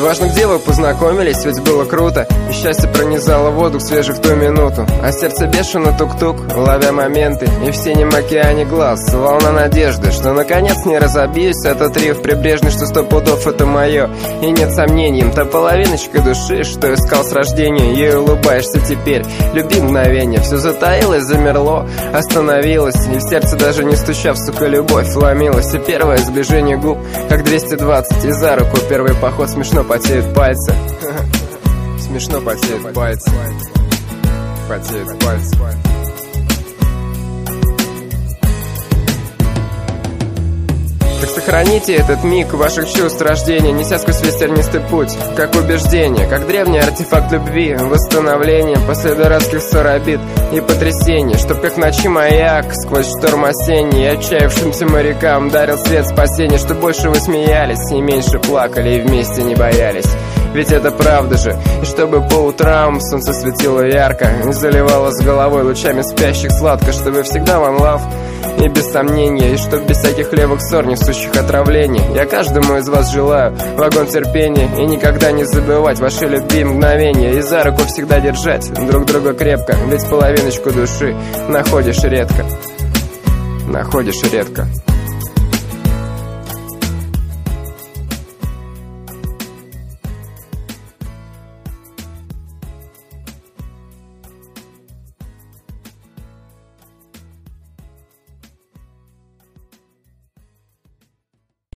Неважно, где вы познакомились, ведь было круто. И счастье пронизало воздух свежих в ту минуту. А сердце бешено тук-тук, ловя моменты. И в синем океане глаз волна надежды, что наконец не разобьюсь. Этот риф прибрежный, что 100 пудов это мое. И нет сомнений, та половиночка души, что искал с рождения. Ей улыбаешься теперь, люби мгновение. Все затаилось, замерло, остановилось. И в сердце даже не стучав, сука, любовь ломилась. И первое сближение губ, как 220. И за руку первый поход, смешно потеют пальцы. Смешно потеют пальцы. Потеют пальцы. Так сохраните этот миг ваших чувств рождения, неся сквозь весь тернистый путь, как убеждение, как древний артефакт любви, восстановление после дурацких ссор, обид и потрясений, чтоб как в ночи маяк сквозь шторм осенний отчаявшимся морякам дарил свет спасения, чтоб больше вы смеялись и меньше плакали и вместе не боялись. Ведь это правда же. И чтобы по утрам солнце светило ярко и заливало с головой лучами спящих сладко, чтобы всегда one love и без сомнения, и чтоб без всяких левых ссор, несущих отравлений. Я каждому из вас желаю вагон терпения и никогда не забывать ваши любимые мгновения, и за руку всегда держать друг друга крепко, ведь половиночку души находишь редко. Находишь редко.